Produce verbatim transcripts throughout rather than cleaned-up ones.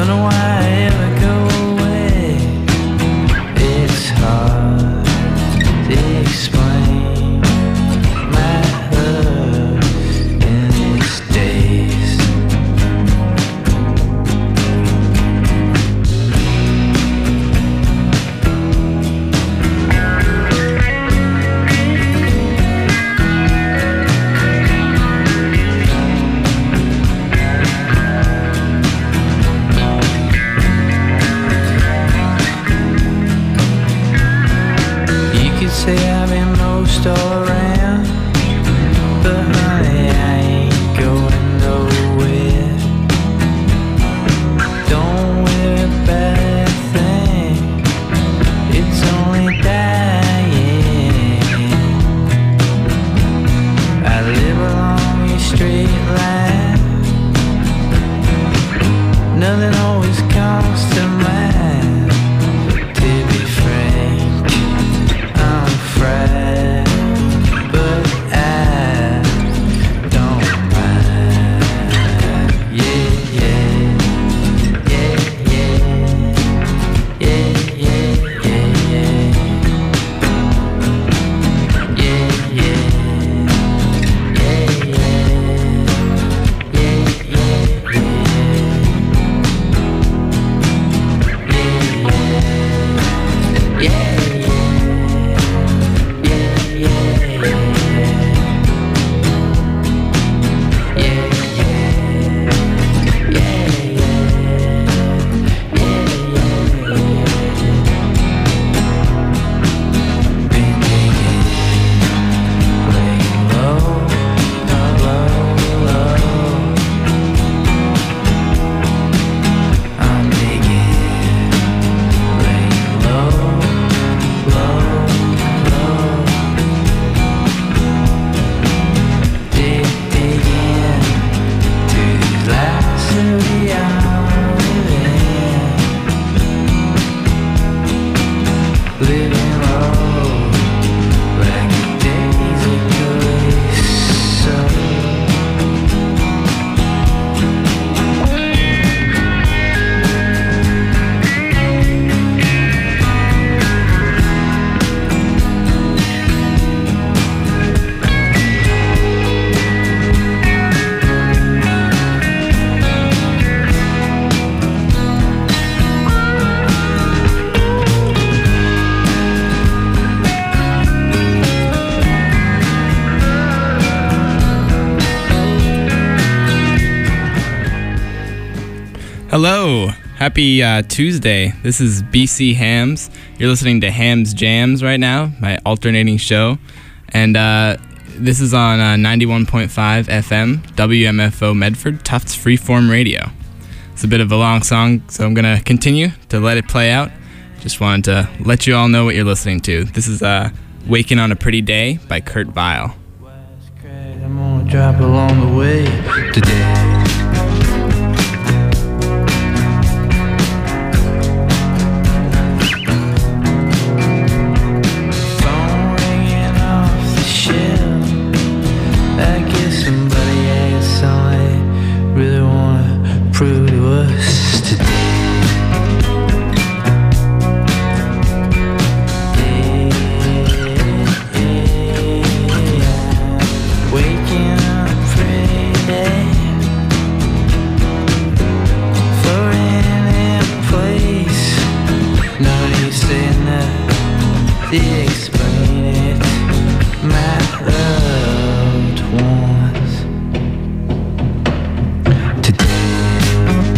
Don't know why I ever go away. It's hard to explain my love in these days. Say I've been most all around, but honey, I ain't going nowhere. Don't worry about a thing, it's only dying. I live along your straight line, nothing always comes to mind. To be frank, but I don't mind. Yeah, yeah, yeah, yeah, yeah, yeah, yeah, yeah, yeah, yeah, yeah, yeah, yeah. Hello, happy uh, Tuesday. This is B C Hams. You're listening to Hams Jams right now, my alternating show. And uh, this is on uh, ninety-one point five F M, W M F O Medford, Tufts Freeform Radio. It's a bit of a long song, so I'm going to continue to let it play out. Just wanted to let you all know what you're listening to. This is uh, Waking on a Pretty Day by Kurt Vile. I'm gonna drop along the way today. Prove to us today. Yeah, yeah. Waking up a pretty day for any place. No need saying that to explain it, my loved ones. Today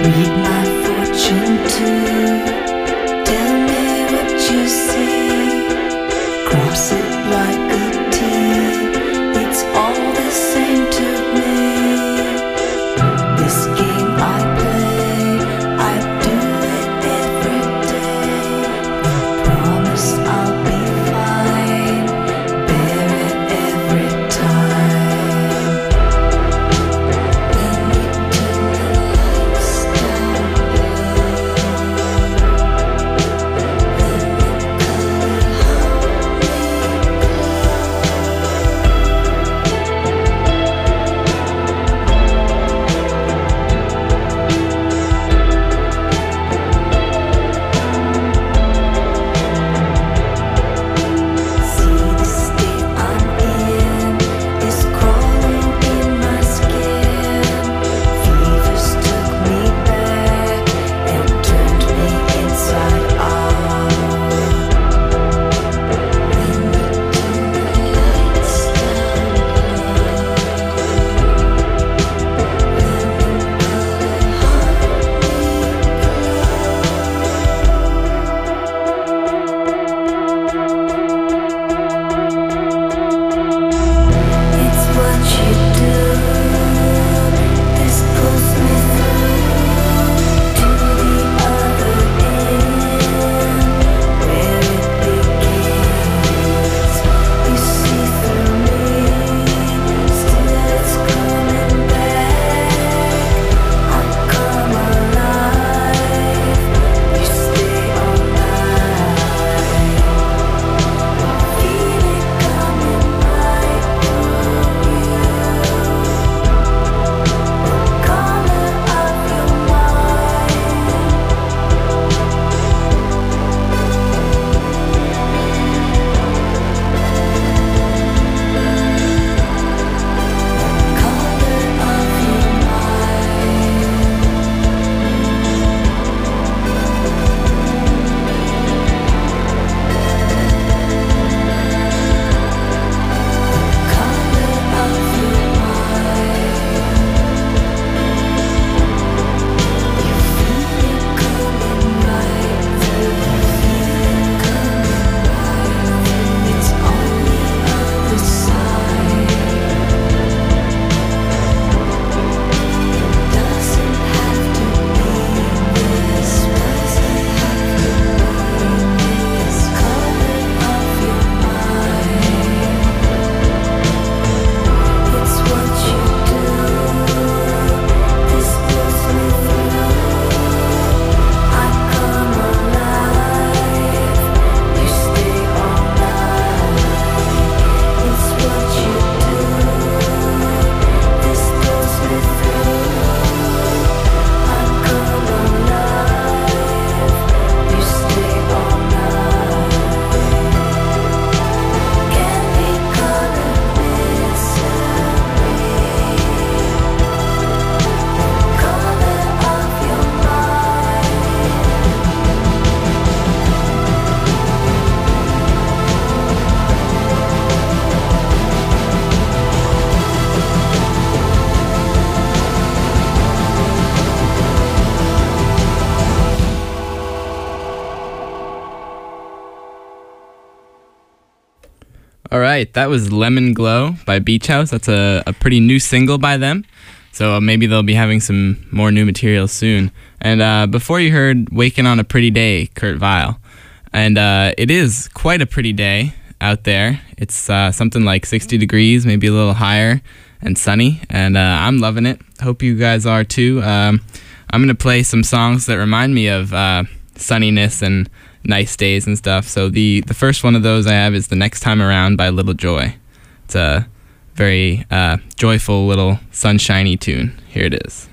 All right, that was Lemon Glow by Beach House. That's a, a pretty new single by them. So maybe they'll be having some more new material soon. And uh, before you heard Waking on a Pretty Day, Kurt Vile. And uh, it is quite a pretty day out there. It's uh, something like sixty degrees, maybe a little higher, and sunny. And uh, I'm loving it. Hope you guys are too. Um, I'm going to play some songs that remind me of uh, sunniness and nice days and stuff. So the, the first one of those I have is The Next Time Around by Little Joy. It's a very uh, joyful little sunshiny tune. Here it is.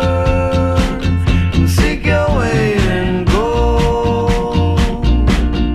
Seek your way and go.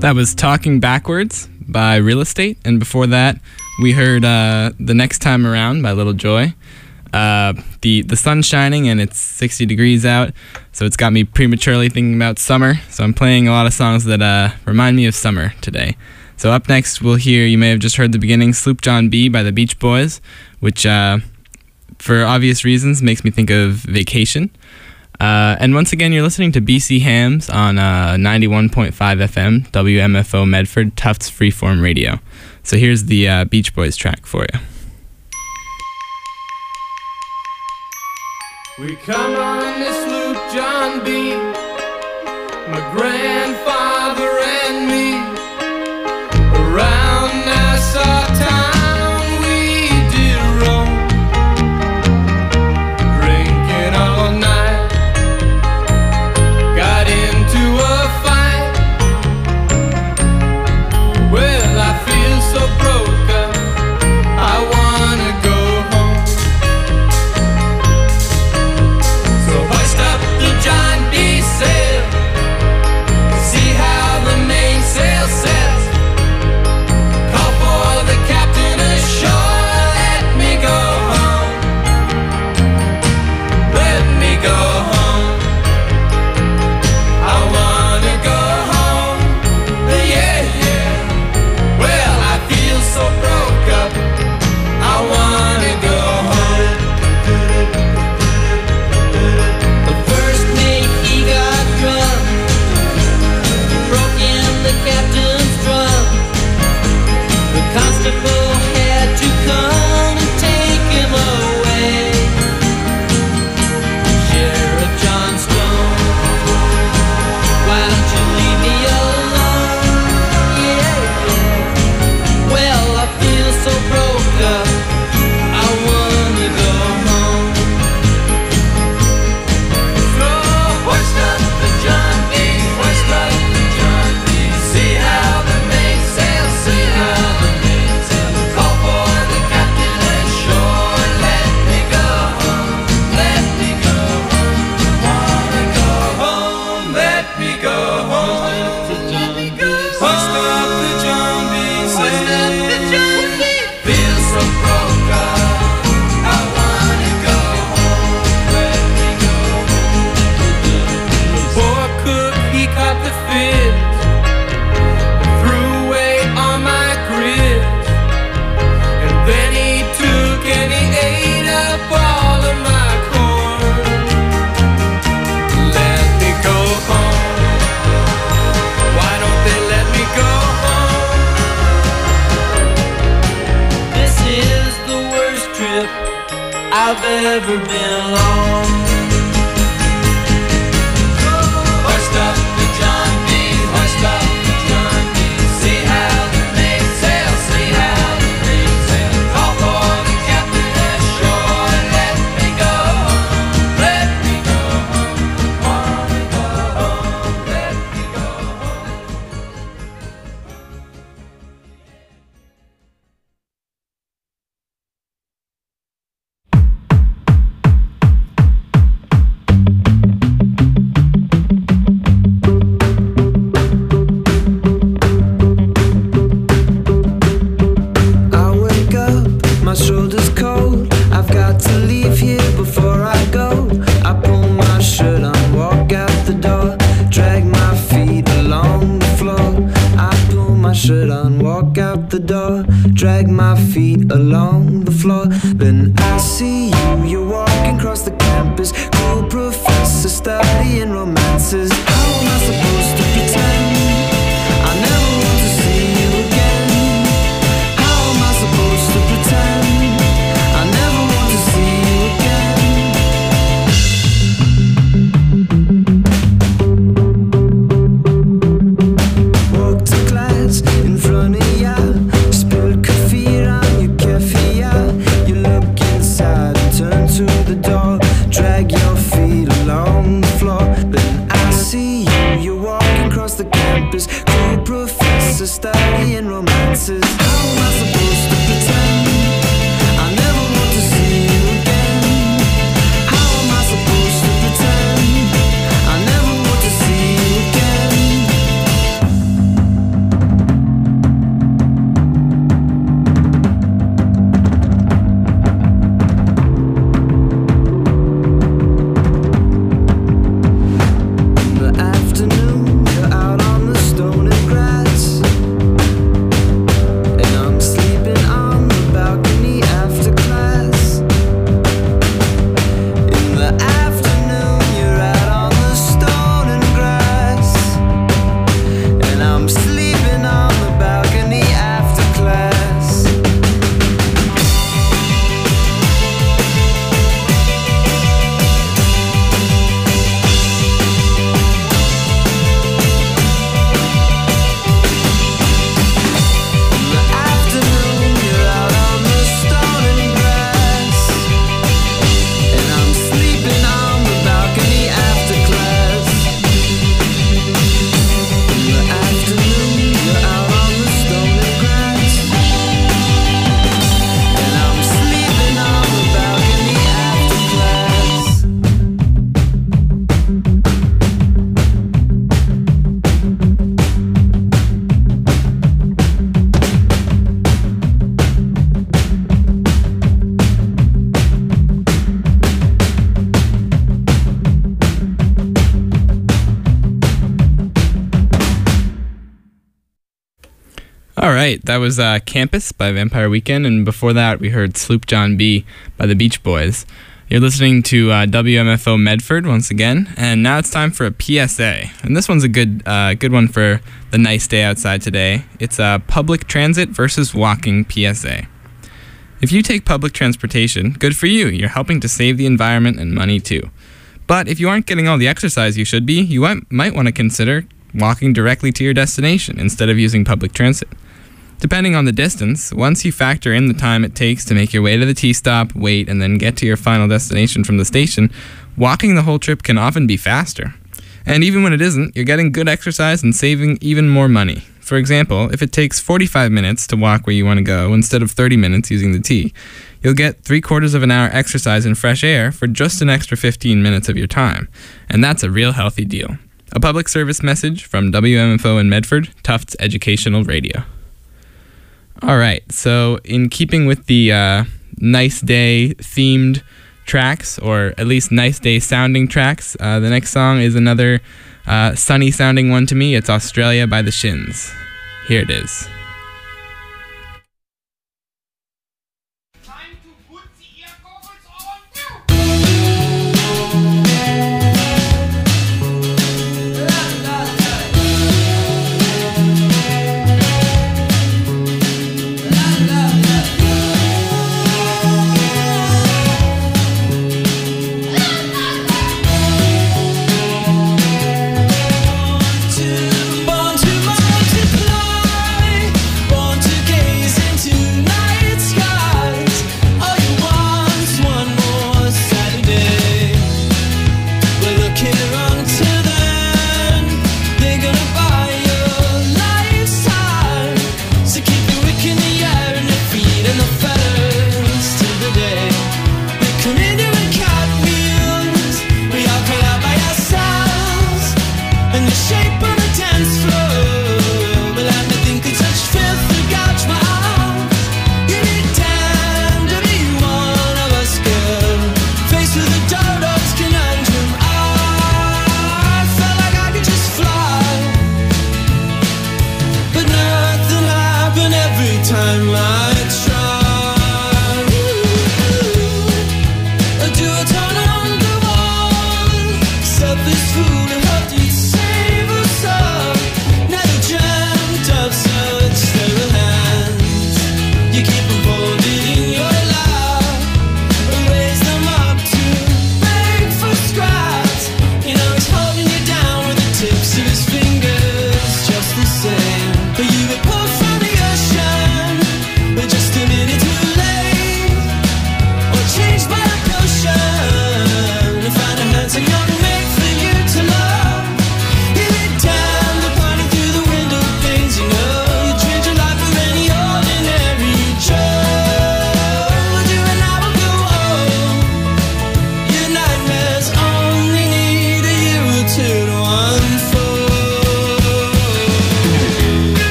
That was Talking Backwards by Real Estate, and before that, we heard uh, The Next Time Around by Little Joy. Uh, the, the sun's shining and it's sixty degrees out, so it's got me prematurely thinking about summer, so I'm playing a lot of songs that uh, remind me of summer today. So up next, we'll hear, you may have just heard the beginning, Sloop John B by the Beach Boys, which, uh, for obvious reasons, makes me think of vacation. Uh, and once again, you're listening to B C Hams on uh, ninety-one point five F M, W M F O Medford, Tufts Freeform Radio. So here's the uh, Beach Boys track for you. We come on this sloop, John B, my grandfather and me, around Nassau town we did roam, drinking all night, got into a fight. Well, I feel so broke up, I wanna go home. So hoist up the John B sail, see how the mainsail sets, call for the captain ashore, let me go home, let me go home, I wanna go home, yeah, yeah. Well, I feel so broke up, I wanna go home. The first mate, he got drunk, broke in the captain's drum. The constable had to come and take him away. Sheriff John Stone, why don't you leave me alone? Yeah, yeah. Well, I feel so broke up, I wanna go home. So hoist up the John B, hoist up the John B, see how the mainsail, see how the mainsail, call for the captain ashore, let me go home, let me go home, wanna go home, let me go home, let me go home. Hoist up the John B, hoist up the John B, feel so broke up, I wanna go home, let me go home. The poor cook, he caught the fits, threw away all my grits, and then he took and he ate up all of my corn. Let me go home, why don't they let me go home? This is the worst trip I've ever been on. Hoist up the John B, hoist up the John B, see how the mainsail, see how the mainsail, call for the captain ashore, let me go home, let me go home, wanna go home, let me go home. I wake up, my shoulders cold. I've got to leave here before I go. I pull my shirt on, walk out the door, drag my feet along the floor. I pull my shirt on, walk out the door, drag my feet along the floor. Then I see you, you're walking across the campus, cool professor studying romances. How am I supposed to pretend I never want to see you again? How am I supposed to pretend I never want to see you again? Walk to class in front of ya, spilled coffee on your keffiyeh. right, that was uh, Campus by Vampire Weekend, and before that we heard Sloop John B by the Beach Boys. You're listening to uh, W M F O Medford once again, and now it's time for a P S A. And this one's a good uh, good one for the nice day outside today. It's a public transit versus walking P S A. If you take public transportation, good for you. You're helping to save the environment and money too. But if you aren't getting all the exercise you should be, you might, might want to consider walking directly to your destination instead of using public transit. Depending on the distance, once you factor in the time it takes to make your way to the T-stop, wait, and then get to your final destination from the station, walking the whole trip can often be faster. And even when it isn't, you're getting good exercise and saving even more money. For example, if it takes forty-five minutes to walk where you want to go instead of thirty minutes using the T, you'll get three quarters of an hour exercise in fresh air for just an extra fifteen minutes of your time. And that's a real healthy deal. A public service message from W M F O in Medford, Tufts Educational Radio. All right, so in keeping with the uh, nice day themed tracks, or at least nice day sounding tracks, uh, the next song is another uh, sunny sounding one to me. It's Australia by the Shins. Here it is. Time to put the ear goggles on now.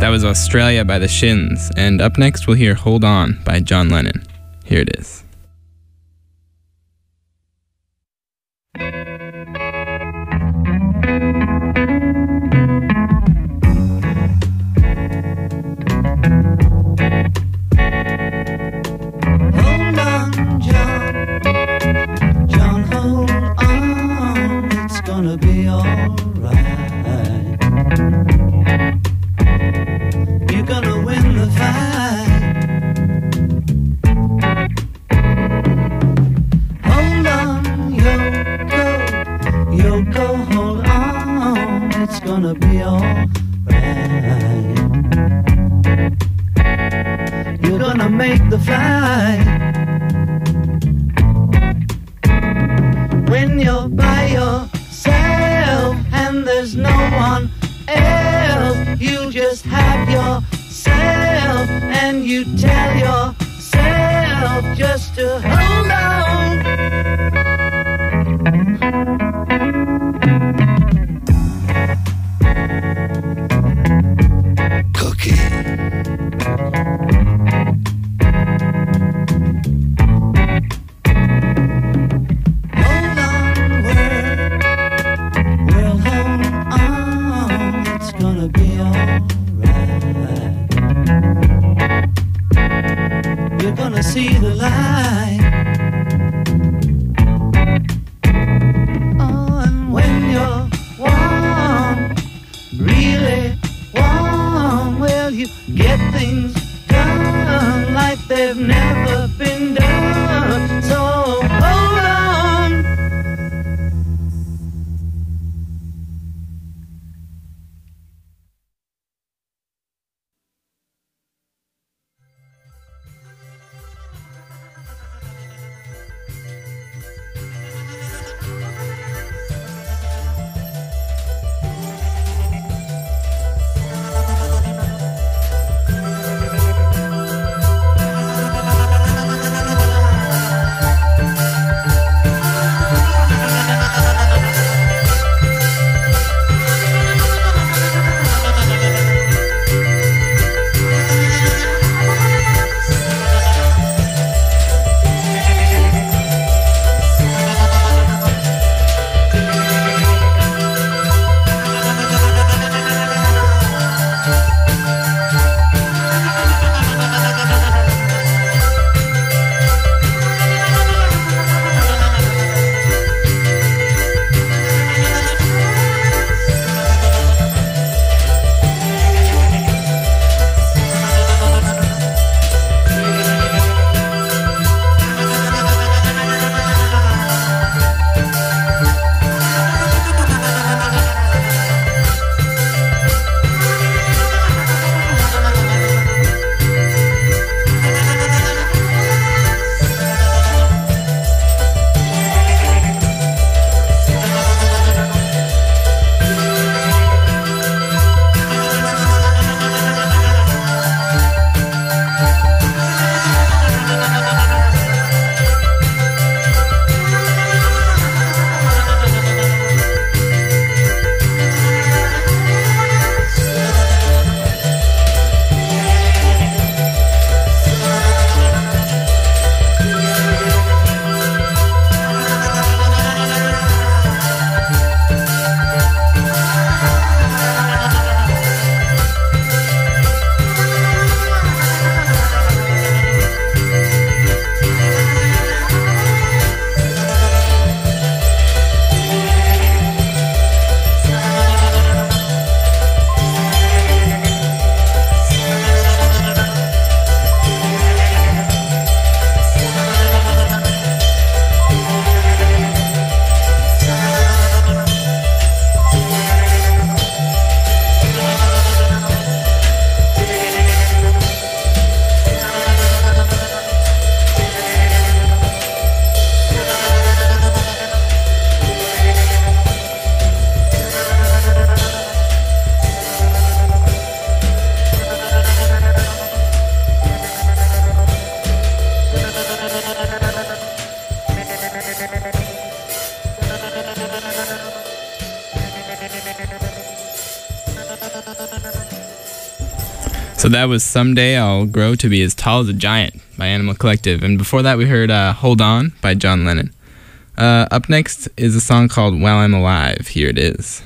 That was Australia by the Shins. And up next, we'll hear Hold On by John Lennon. Here it is. Hold on, John. John, hold on. It's gonna be alright. You're gonna win the fight. Hold on, Yoko. Yoko, hold on. It's gonna be alright. You're gonna make the flight. When you're by yourself and there's no one else, you just have yourself and you tell yourself just to hold on. Cookie. Hold on, world. Well, hold on. It's gonna be alright. You're gonna see the light. Oh, and when you're warm, really warm, well, you get things done like they've never been done. So hold on. So that was Someday I'll Grow to Be As Tall as a Giant by Animal Collective. And before that, we heard uh, Hold On by John Lennon. Uh, up next is a song called While I'm Alive. Here it is.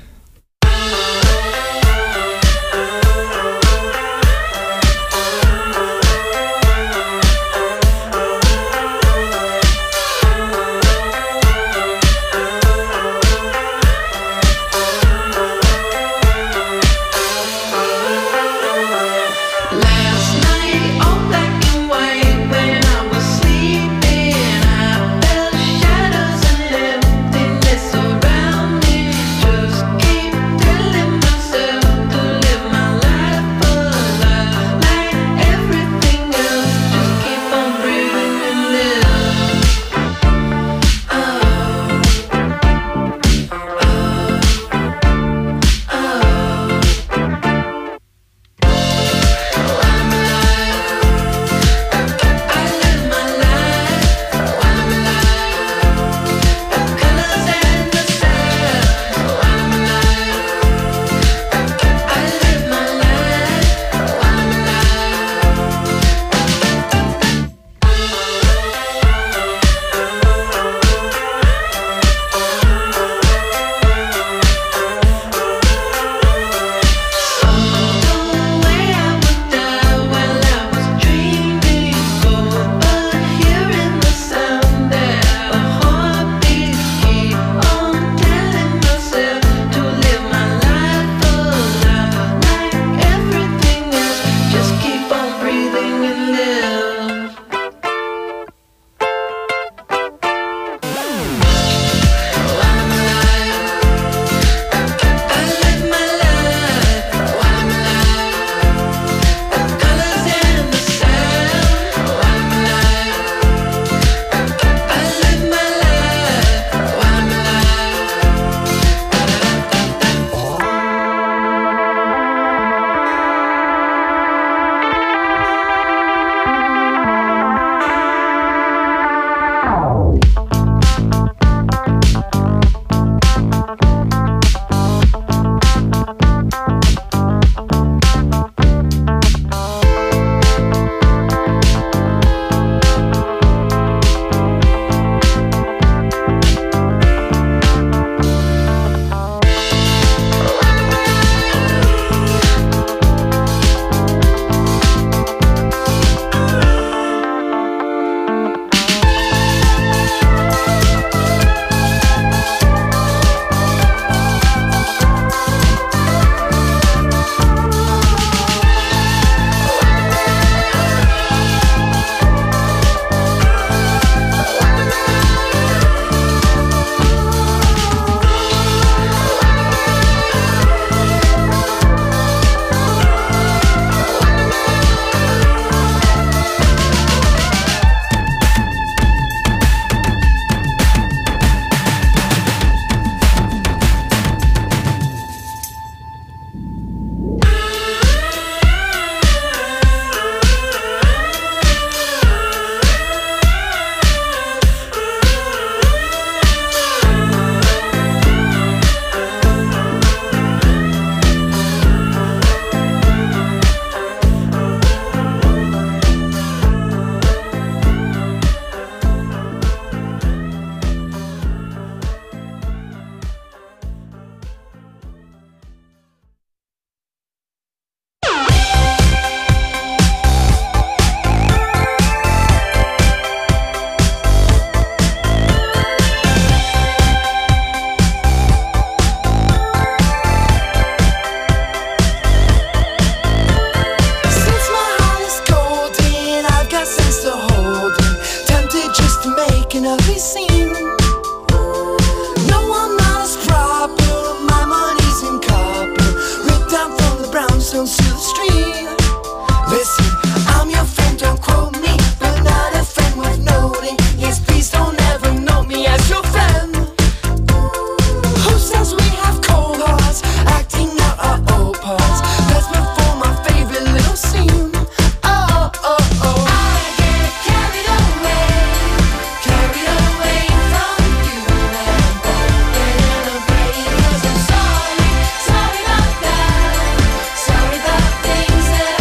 Things that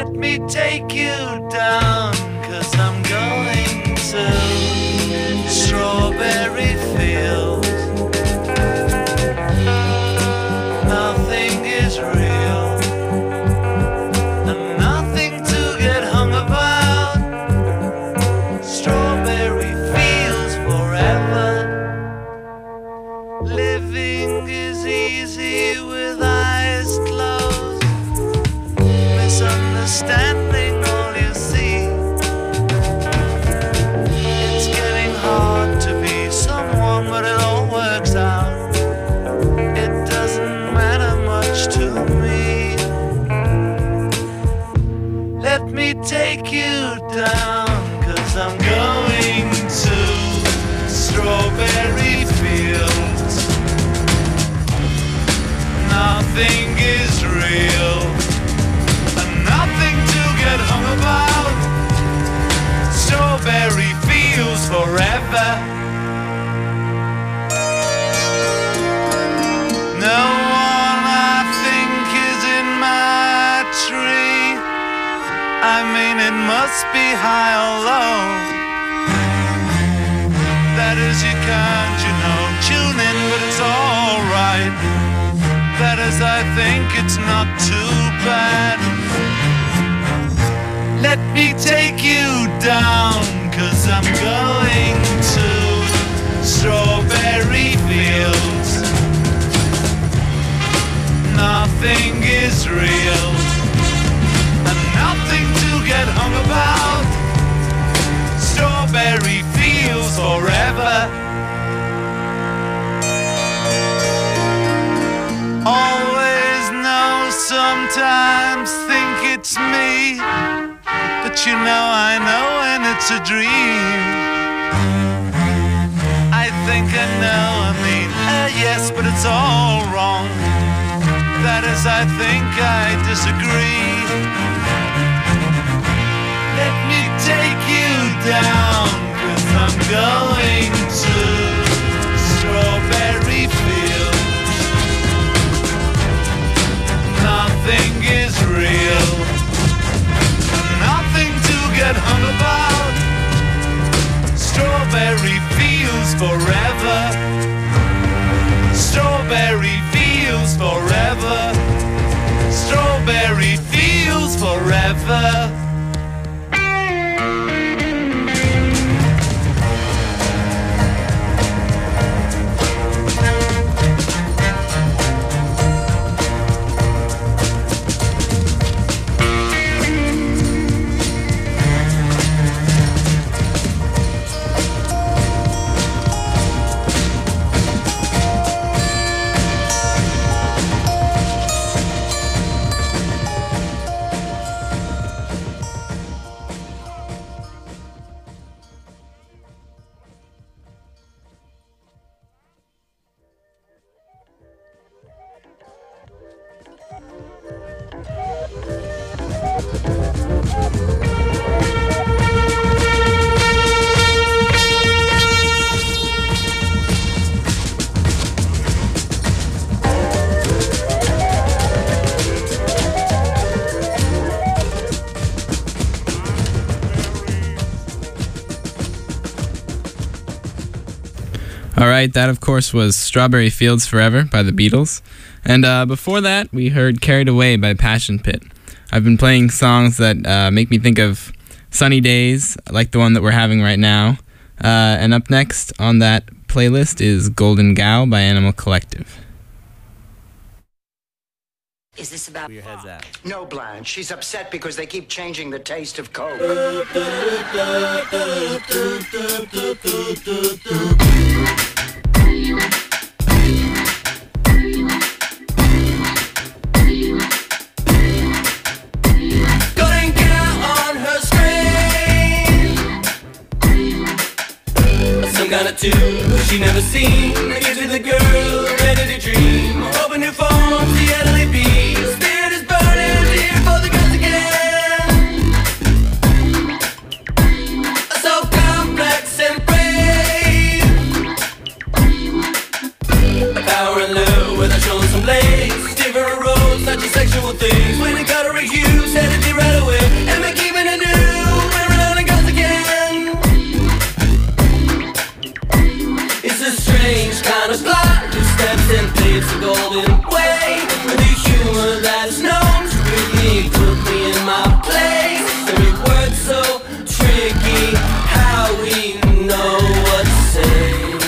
Let me take you down, 'cause I'm going to strawberry fields. Nothing is real, and nothing to get hung about. Strawberry fields forever. Living is easy with eyes closed. Misunderstanding all you see. It's getting hard to be someone, but it all works out. It doesn't matter much to me. Let me take you down, 'cause I'm going to strawberry fields. Nothing is real, and nothing to get hung about. Strawberry fields forever. No one I think is in my tree. I mean, it must be high or low. That is, you can't, you know, tune in, but it's alright. That is, I think it's not too bad. Let me take you down, 'cause I'm going to strawberry fields. Nothing is real, and nothing to get hung about. Strawberry fields forever. Always know, sometimes think it's me, but you know I know when it's a dream. I think I know, I mean, uh, yes, but it's all wrong. That is, I think I disagree. Let me take you down, 'cause I'm going to strawberry fields. Nothing is real, nothing to get hung about. Strawberry fields forever. Strawberry fields forever. Strawberry fields forever. All right, that of course was Strawberry Fields Forever by the Beatles. And uh, before that, we heard Carried Away by Passion Pit. I've been playing songs that uh, make me think of sunny days, like the one that we're having right now. Uh, and up next on that playlist is Golden Gal by Animal Collective. Is this about Where your head's at? No, Blanche. She's upset because they keep changing the taste of Coke. Golden gal on her screen. Some kind of tune she never seen. Gives to the girl ready to dream. Open new phone, the L A B. Spirit is burning here for the guns again. So complex and brave. Power and love without showing some lace. Different roads, not just sexual things. When it got her a hue, said it right away. it's a golden way. With the humor that is known to really put me in my place. Every word so tricky, how we know what to say.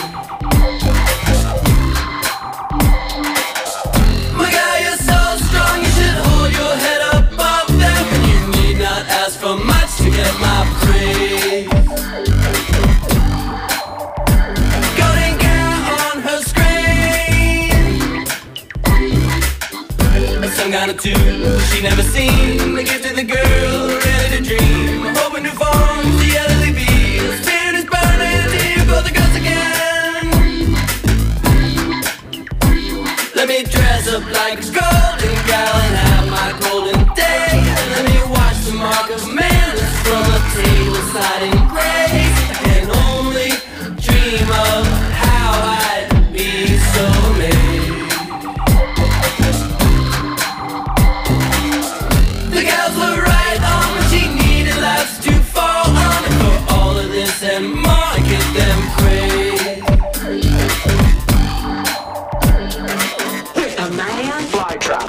My guy, you're so strong, you should hold your head above them. And you need not ask for much to get my praise. Golden girl on her screen, some kind of tune she never seen. The gift of the girl ready to dream, hoping to form the elderly bee. The spirit is burning, here go the girls again. Let me dress up like a golden gal and have my golden day. And let me watch the mark of man from a table side in grace. I can only dream of how I'd be so made. The gals were right on when she needed laughs to fall on. And for all of this and more, I give them praise. A man fly trap.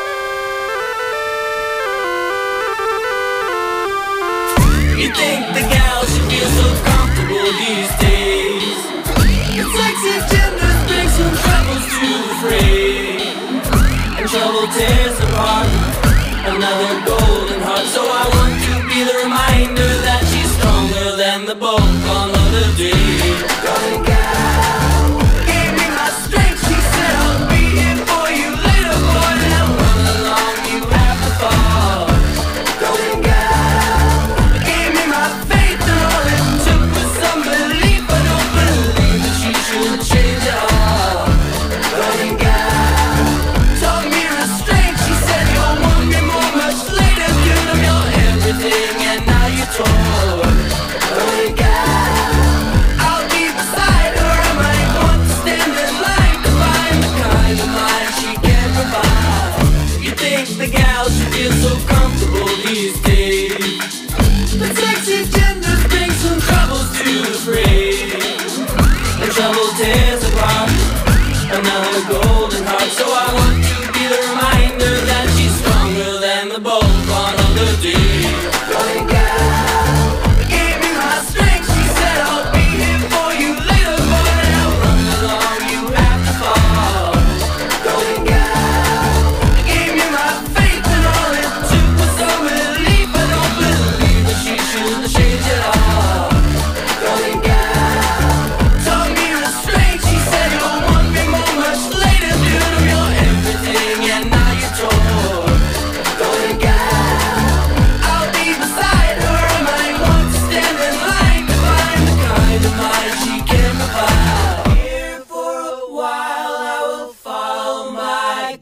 You think the gals should feel so comfortable these days? It's sexy genders bring some troubles to the fray, and trouble tears apart another golden heart. So I want to be the reminder that she's stronger than the boat on other days. Golden gal gave me my strength. She said I'll be here for you later, boy. Now run along, you have to fall. Golden gal gave me my faith, and all it took was some belief. I don't believe that she should change it all. Golden gal taught me restraint. She said you'll want me more much later. Give them your everything, and now you're torn. Golden gal, I'll be beside her. I might want to stand in line to find the kind of mind she can provide. You think the gal should feel so comfortable these days? But sexy genders bring some troubles to the fray, and trouble tears apart another golden heart. So I want to be the reminder that she's stronger than the boat on other days. Golden gal gave me my strength. She said I'll be here for you later, boy. Now run along, you have to fall. Golden gal gave me my faith, and all it took was some belief. I don't believe that she should change it all. Golden gal taught me restraint. She said you'll want me more much later. Due to your everything, and now you're torn. Golden gal, I'll be beside her. I might want to stand in line to find the kind of mind she can provide. Here for a while, I will follow my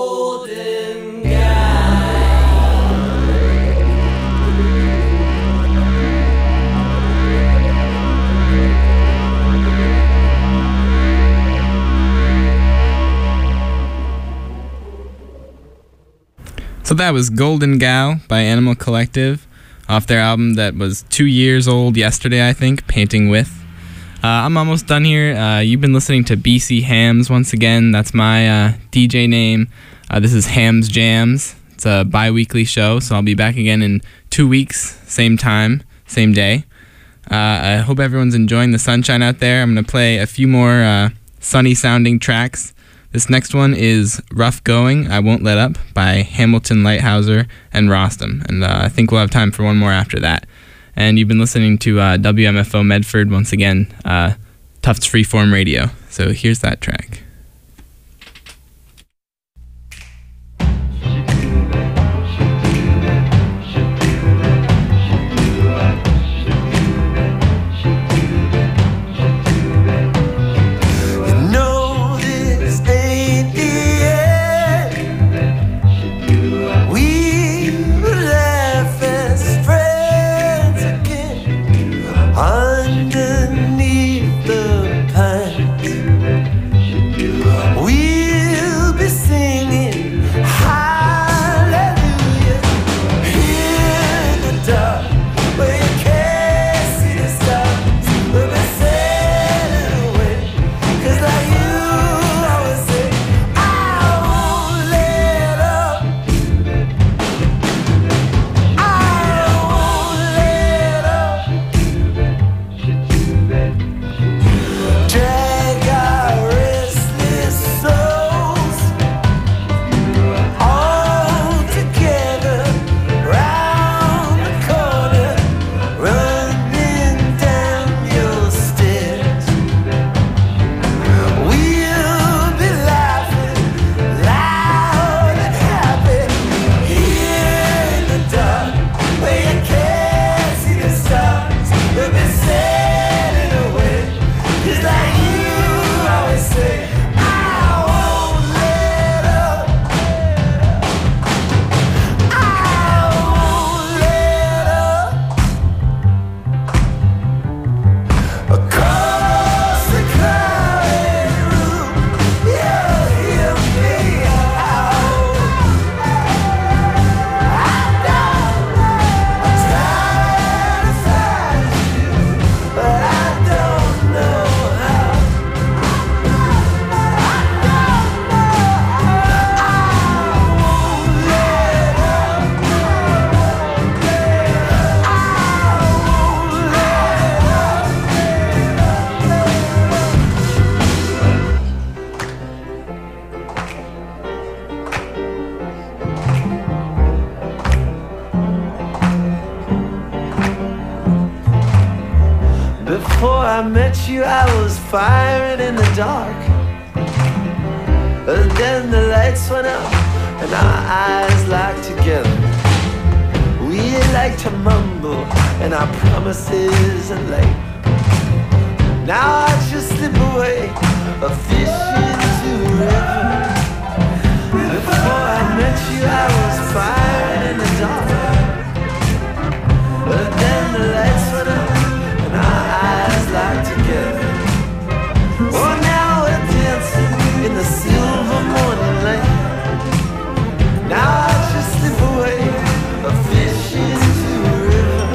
golden gal. So that was Golden Gal by Animal Collective off their album that was two years old yesterday, I think, Painting With. Uh, I'm almost done here. Uh, you've been listening to B C Hams once again. That's my uh, D J name. Uh, this is Hams Jams. It's a bi-weekly show, so I'll be back again in two weeks, same time, same day. Uh, I hope everyone's enjoying the sunshine out there. I'm going to play a few more uh, sunny-sounding tracks. This next one is Rough Going, I Won't Let Up by Hamilton Lighthouser and Rostam. And uh, I think we'll have time for one more after that. And you've been listening to uh, W M F O Medford once again, uh, Tufts Freeform Radio. So here's that track. No, this ain't the end. We will laugh as friends again underneath the pines. met you, I was firing in the dark. But then the lights went out and our eyes locked together. We like to mumble and our promises are late. Now I just slip away, a fish into a river. Before I met you, I was firing in the dark. But then the lights went out and our eyes locked together. Oh, now we're dancing in the silver morning light. Now I just slip away, a fish into a river.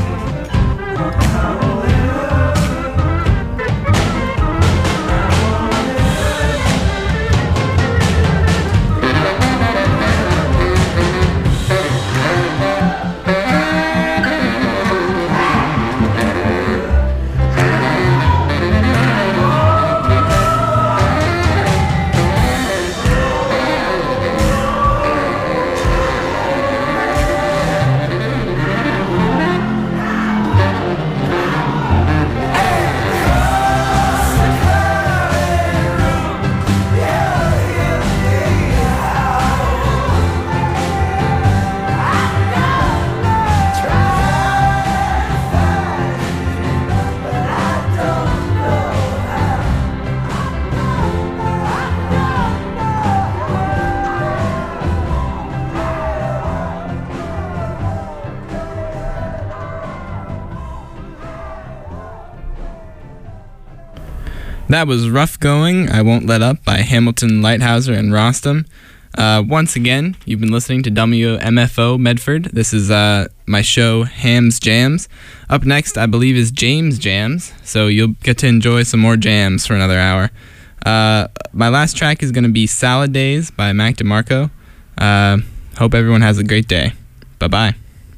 That was Rough Going, I Won't Let Up by Hamilton, Lighthouser, and Rostam. Uh, once again, you've been listening to W M F O Medford. This is uh, my show, Hams Jams. Up next, I believe, is James Jams, so you'll get to enjoy some more jams for another hour. Uh, my last track is going to be Salad Days by Mac DeMarco. Uh, hope everyone has a great day. Bye-bye.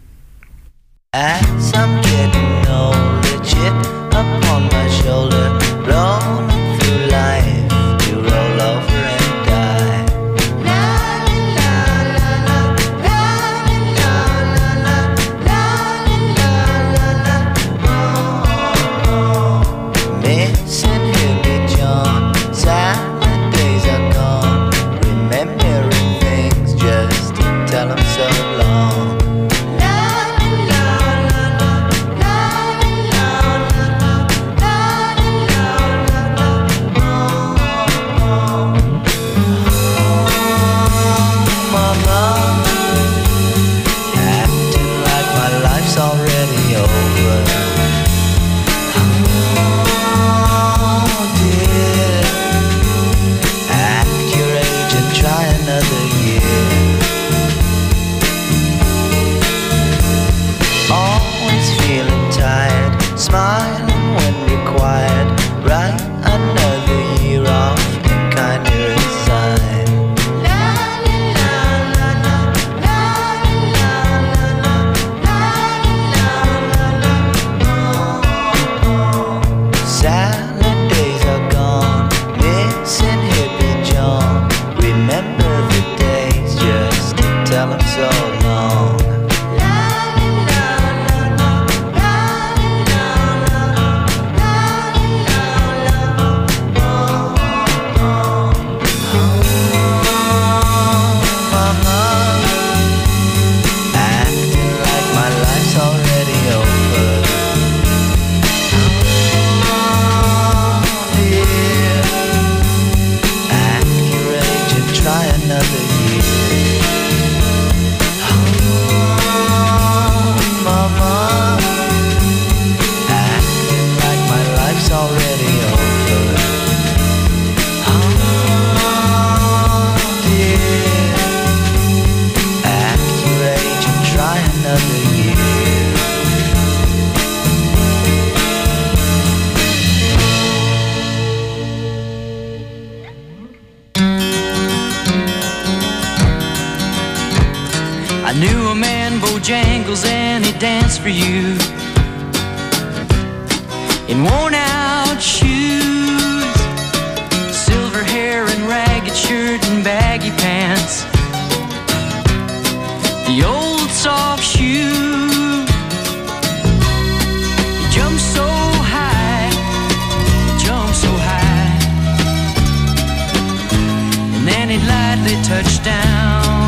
As I'm getting older, chip upon my shoulder, rolling through life, you roll over and die. La la la la la la la la la la la la. Missing Hilly John, silent days are gone, remembering things just to tell them so long. Already over. Oh dear, act your age and try another year. Always feeling tired, smiling when required. Write another year off and kinda resign. Salad days are gone, missing hippie John. Remember the days just to tell him so long. Mama, acting like my life's already over. Try another year. Oh, mama, acting like my life's already over. Oh, dear, act your age and try another year. I knew a man, Bojangles, and he danced for you in worn out shoes, silver hair and ragged shirt and baggy pants, the old soft shoe. He jumped so high he'd lightly touch down.